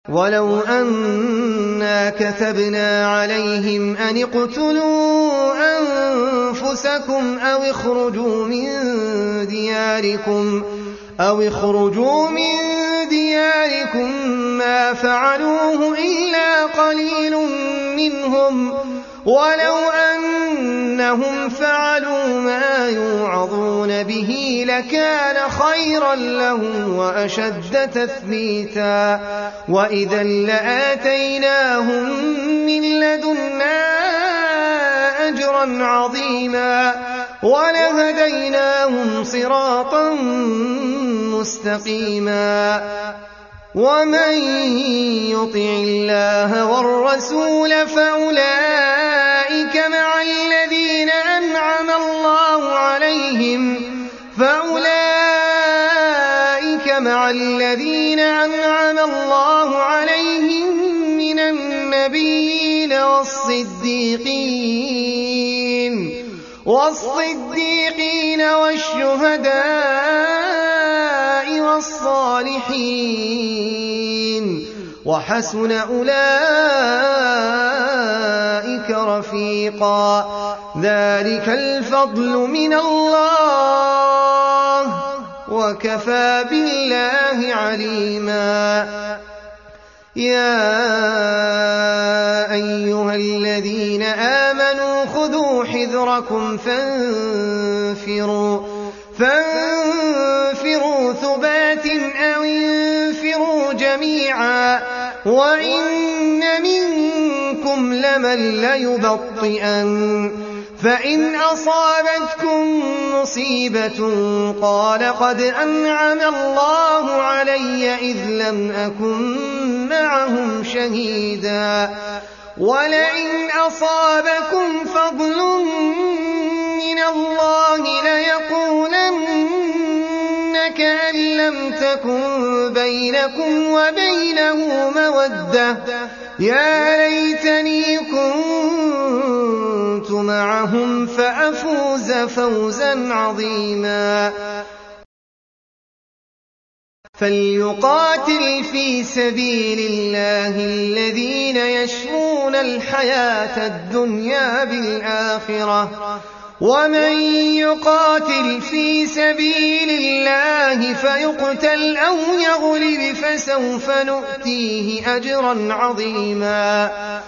وَلَوْ أَنَّا كَتَبْنَا عَلَيْهِمْ أَنِ اقْتُلُوا أَنفُسَكُمْ أَوِ اخْرُجُوا مِن دِيَارِكُم مَّا فَعَلُوهُ إِلَّا قَلِيلٌ مِّنْهُمْ ۖ وَلَوْ أَنَّهُمْ فَعَلُوا مَا يُوعَظُونَ بِهِ لَكَانَ خَيْرًا لَّهُمْ وَأَشَدَّ تَثْبِيتًا ۖ وَإِذًا لَّآتَيْنَاهُم مِّن لَّدُنَّا أَجْرًا عَظِيمًا وَلَهَدَيْنَاهُمْ صِرَاطًا مُّسْتَقِيمًا. وَمَن يُطِعِ اللَّهَ وَالرَّسُولَ فَأُولَٰئِكَ مَعَ الَّذِينَ أَنْعَمَ اللَّهُ عَلَيْهِم مِّنَ النَّبِيِّينَ وَالصِّدِّيقِينَ وَالشُّهَدَاءِ وَالصَّالِحِينَ ۚ وَحَسُنَ أُولَٰئِكَ رَفِيقًا. ذَٰلِكَ الْفَضْلُ مِنَ اللَّهِ ۚ وَكَفَىٰ بِاللَّهِ عَلِيمًا. يَا أَيُّهَا الَّذِينَ آمَنُوا خُذُوا حِذْرَكُمْ فَانفِرُوا ثُبَاتٍ أَوِ انفِرُوا جَمِيعًا ۚ وَإِنَّ مِنكُمْ لَمَن لَّيُبَطِّئَنَّ فَإِنْ أَصَابَتْكُم مُّصِيبَةٌ قَالَ قَدْ أَنْعَمَ اللَّهُ عَلَيَّ إِذْ لَمْ أَكُن مَّعَهُمْ شَهِيدًا ۗ وَلَئِنْ أَصَابَكُمْ فَضْلٌ مِّنَ اللَّهِ لَيَقُولَنَّ كَأَن لَّمْ تَكُن بَيْنَكُمْ وَبَيْنَهُ مَوَدَّةٌ يَا لَيْتَنِي كُنتُ مَعَهُمْ فَأَفُوزَ فَوْزًا عَظِيمًا. فَلْيُقَاتِلْ فِي سَبِيلِ اللَّهِ الَّذِينَ يَشْرُونَ الْحَيَاةَ الدُّنْيَا بِالْآخِرَةِ ۚ وَمَن يُقَاتِلْ فِي سَبِيلِ اللَّهِ فَيُقْتَلْ أَوْ يَغْلِبْ فَسَوْفَ نُؤْتِيهِ أَجْرًا عَظِيمًا.